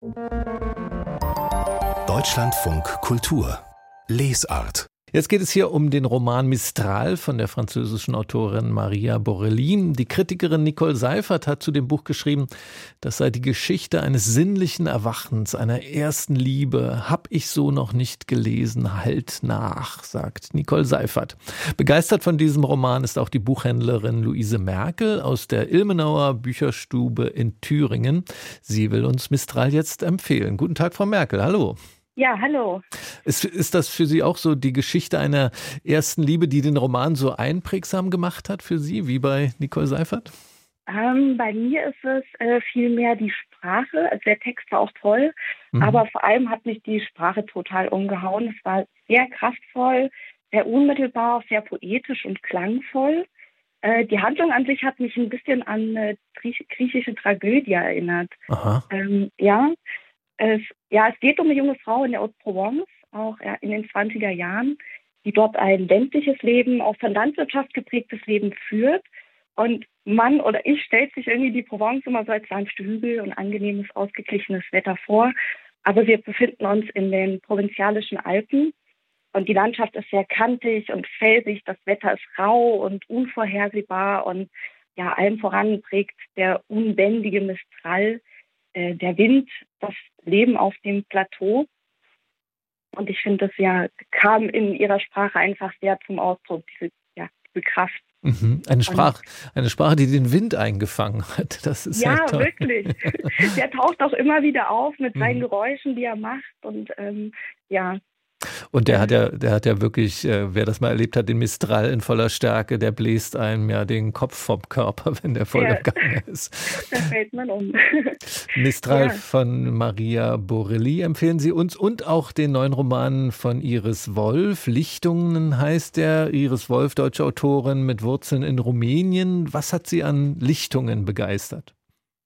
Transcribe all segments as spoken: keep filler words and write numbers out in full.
Deutschlandfunk Kultur Lesart. Jetzt geht es hier um den Roman Mistral von der französischen Autorin Maria Borelli. Die Kritikerin Nicole Seifert hat zu dem Buch geschrieben, das sei die Geschichte eines sinnlichen Erwachens, einer ersten Liebe. Hab ich so noch nicht gelesen, halt nach, sagt Nicole Seifert. Begeistert von diesem Roman ist auch die Buchhändlerin Luise Merkel aus der Ilmenauer Bücherstube in Thüringen. Sie will uns Mistral jetzt empfehlen. Guten Tag, Frau Merkel, hallo. Ja, hallo. Ist, ist das für Sie auch so die Geschichte einer ersten Liebe, die den Roman so einprägsam gemacht hat für Sie, wie bei Nicole Seifert? Ähm, bei mir ist es äh, vielmehr die Sprache. Also der Text war auch toll, mhm. aber vor allem hat mich die Sprache total umgehauen. Es war sehr kraftvoll, sehr unmittelbar, sehr poetisch und klangvoll. Äh, die Handlung an sich hat mich ein bisschen an äh, griechische Tragödie erinnert. Aha. Ähm, ja, Es, ja, es geht um eine junge Frau in der Haute-Provence, auch ja, in den zwanziger Jahren, die dort ein ländliches Leben, auch von Landwirtschaft geprägtes Leben führt. Und man oder ich stellt sich irgendwie die Provence immer so als sanfte Hügel und angenehmes, ausgeglichenes Wetter vor. Aber wir befinden uns in den provinzialischen Alpen und die Landschaft ist sehr kantig und felsig. Das Wetter ist rau und unvorhersehbar und ja, allem voran prägt der unbändige Mistral, der Wind, das Leben auf dem Plateau. Und ich finde, das ja kam in ihrer Sprache einfach sehr zum Ausdruck, diese, ja, diese Kraft. Mhm. Eine Sprache, eine Sprache, die den Wind eingefangen hat. Das ist ja, ja toll. Wirklich. Der taucht auch immer wieder auf mit seinen mhm. Geräuschen, die er macht. Und ähm, ja. Und der hat ja, der hat ja wirklich, äh, wer das mal erlebt hat, den Mistral in voller Stärke, der bläst einem ja den Kopf vom Körper, wenn der voll ja. im Gange ist. Da fällt man um. Mistral ja. von Maria Borelli empfehlen Sie uns und auch den neuen Roman von Iris Wolf. Lichtungen heißt der. Iris Wolf, deutsche Autorin mit Wurzeln in Rumänien. Was hat Sie an Lichtungen begeistert?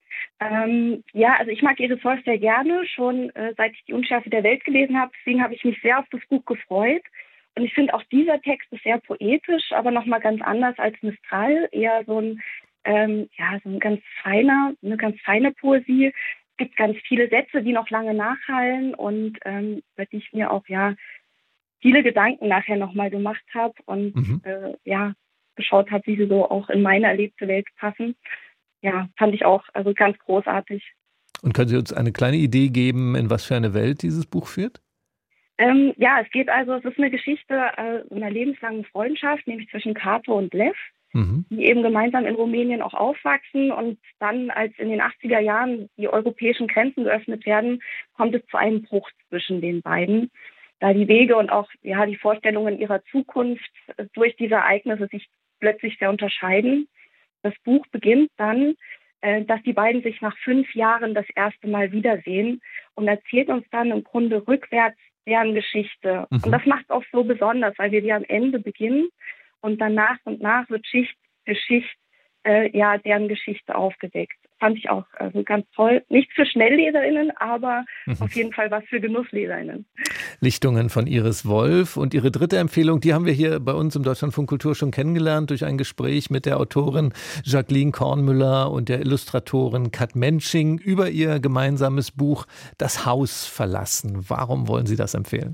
Ähm, ja, also ich mag Iris Wolf sehr gerne, schon äh, seit ich die Unschärfe der Welt gelesen habe. Deswegen habe ich mich sehr auf das Buch gefreut. Und ich finde auch dieser Text ist sehr poetisch, aber nochmal ganz anders als Mistral. Eher so ein, ähm, ja, so ein ganz feiner, eine ganz feine Poesie. Es gibt ganz viele Sätze, die noch lange nachhallen und ähm, über die ich mir auch ja viele Gedanken nachher nochmal gemacht habe und Mhm. äh, ja geschaut habe, wie sie so auch in meine erlebte Welt passen. Ja, fand ich auch also ganz großartig. Und können Sie uns eine kleine Idee geben, in was für eine Welt dieses Buch führt? Ähm, ja, es geht also, es ist eine Geschichte äh, einer lebenslangen Freundschaft, nämlich zwischen Kato und Lev, Mhm. die eben gemeinsam in Rumänien auch aufwachsen. Und dann, als in den achtziger Jahren die europäischen Grenzen geöffnet werden, kommt es zu einem Bruch zwischen den beiden, da die Wege und auch ja die Vorstellungen ihrer Zukunft äh, durch diese Ereignisse sich plötzlich sehr unterscheiden. Das Buch beginnt dann, äh, dass die beiden sich nach fünf Jahren das erste Mal wiedersehen und erzählt uns dann im Grunde rückwärts deren Geschichte. Mhm. Und das macht es auch so besonders, weil wir wie am Ende beginnen und dann nach und nach wird Schicht für Schicht äh, ja deren Geschichte aufgedeckt. Fand ich auch also ganz toll. Nicht für SchnelllleserInnen, aber Mhm. auf jeden Fall was für GenussleserInnen. Lichtungen von Iris Wolf. Und Ihre dritte Empfehlung, die haben wir hier bei uns im Deutschlandfunk Kultur schon kennengelernt durch ein Gespräch mit der Autorin Jacqueline Kornmüller und der Illustratorin Kat Mensching über ihr gemeinsames Buch Das Haus verlassen. Warum wollen Sie das empfehlen?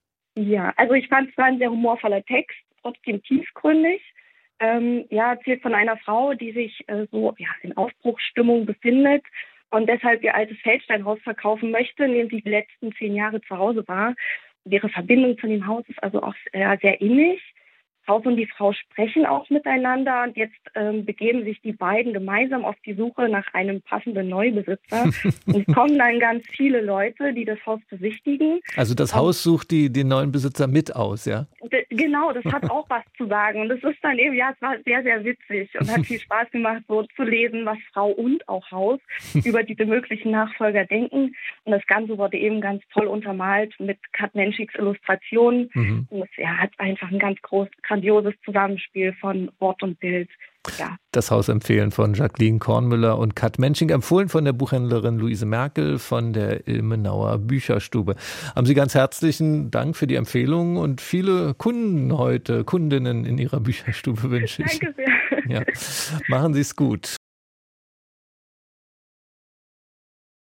Ja, also ich fand es war ein sehr humorvoller Text, trotzdem tiefgründig. Ähm, ja, erzählt von einer Frau, die sich äh, so ja, in Aufbruchsstimmung befindet und deshalb ihr altes Feldsteinhaus verkaufen möchte, in dem sie die letzten zehn Jahre zu Hause war. Und ihre Verbindung zu dem Haus ist also auch äh, sehr innig. Haus und die Frau sprechen auch miteinander und jetzt ähm, begeben sich die beiden gemeinsam auf die Suche nach einem passenden Neubesitzer. Und es kommen dann ganz viele Leute, die das Haus besichtigen. Also das und, Haus sucht die, den neuen Besitzer mit aus, ja? d- Genau, das hat auch was zu sagen. Und das ist dann eben, ja, es war sehr, sehr witzig und hat viel Spaß gemacht, so zu lesen, was Frau und auch Haus über diese möglichen Nachfolger denken. Und das Ganze wurde eben ganz toll untermalt mit Kat Menschiks Illustrationen. Mhm. Und es ja, hat einfach ein ganz groß, grandioses Zusammenspiel von Wort und Bild. Ja. Das Haus empfehlen von Jacqueline Kornmüller und Kat Mensching, empfohlen von der Buchhändlerin Luise Merkel von der Ilmenauer Bücherstube. Haben Sie ganz herzlichen Dank für die Empfehlung und viele Kunden heute, Kundinnen in Ihrer Bücherstube wünsche ich. Danke sehr. Ja. Machen Sie es gut.